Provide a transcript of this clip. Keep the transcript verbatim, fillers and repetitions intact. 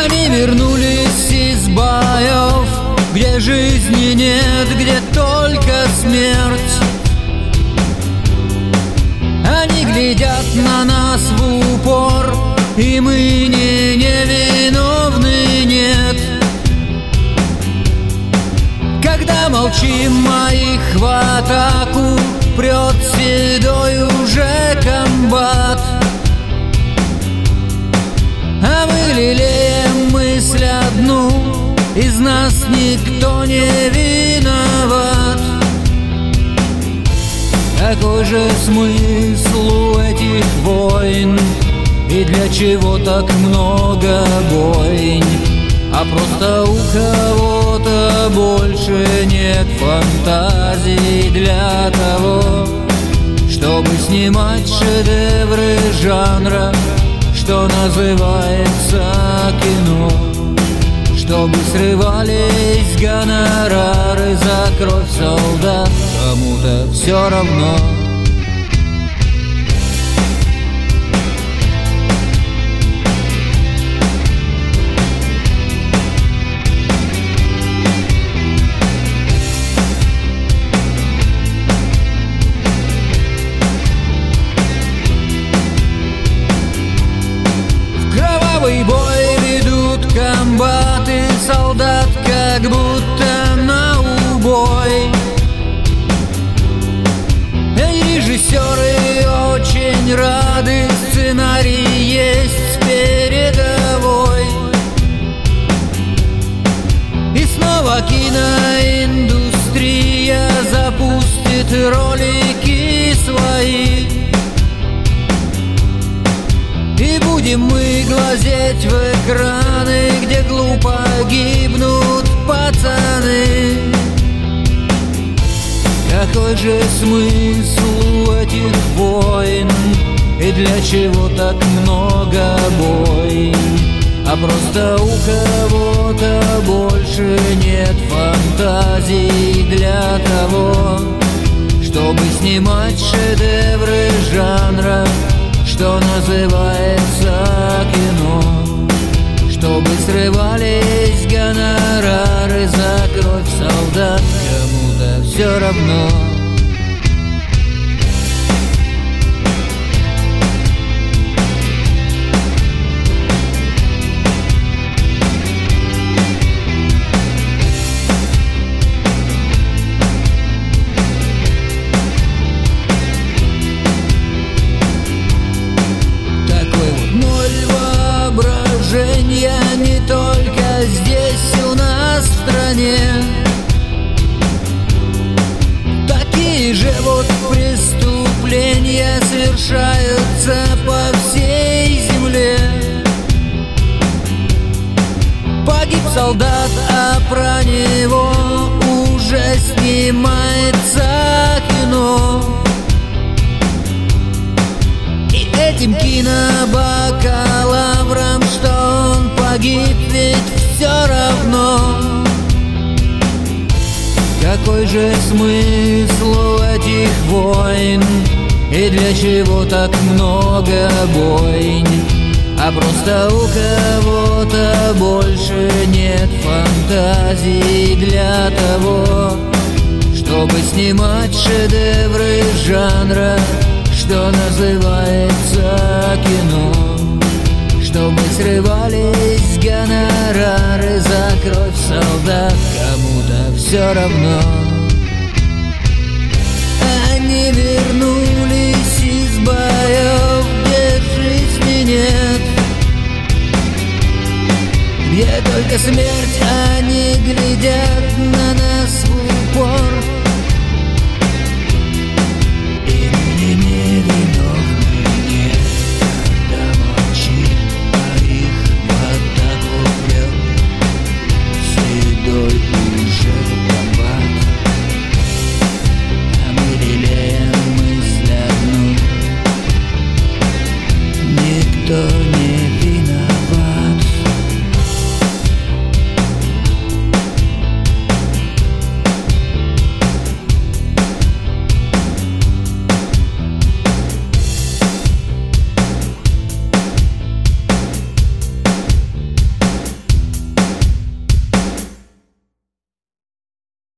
Они вернулись из боев, где жизни нет, где только смерть. Они глядят на нас в упор, и мы не невиновны, нет. Когда молчим, а их в атаку прет седой уже комбат, а мы лелеем мысль одну: из нас никто не виноват. Какой же смысл у этих войн, и для чего так много бойнь? А просто у кого-то больше нет фантазии для того, чтобы снимать шедевры жанра, что называется кино. Чтобы срывались гонорары за кровь солдат, кому-то все равно. В кровавый бой ведут комбаты солдат, как будто на убой. И режиссеры очень рады, сценарий есть с передовой. И снова киноиндустрия запустит ролики свои, и будем мы глазеть в экраны, где глупо гибнут пацаны. Какой же смысл у этих войн, и для чего так много бойн? А просто у кого-то больше нет фантазии для того, чтобы снимать шедевры жанра, что называется кино. Чтобы срывались гонорары за кровь солдат, кому-то все равно. Не только здесь у нас в стране. Такие же вот преступления совершаются по всей земле. Погиб солдат, а про него уже снимается кино. И этим кинобакалаврам, что он погиб, ведь все равно. Какой же смысл у этих войн, и для чего так много бойнь? А просто у кого-то больше нет фантазии для того, чтобы снимать шедевры жанра, что называется кино. Чтобы срывались гонорары за кровь солдат, кому-то все равно. Они вернулись из боев, где жизни нет, где только смерть. Они глядят на нас в упор, и мы не невиновны, нет. Когда молчим, а их в атаку прет седой уже комбат, а мы лелеем мысль одну: никто